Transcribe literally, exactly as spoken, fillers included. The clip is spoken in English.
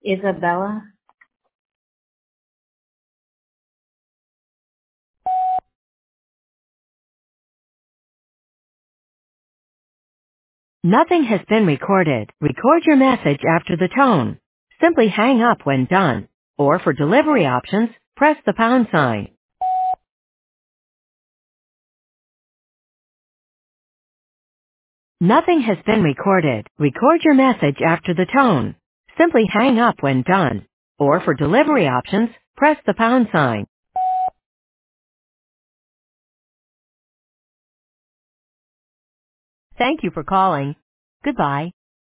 Isabella. Nothing has been recorded. Record your message after the tone. Simply hang up when done. Or for delivery options, press the pound sign. Nothing has been recorded. Record your message after the tone. Simply hang up when done. Or for delivery options, press the pound sign. Thank you for calling. Goodbye.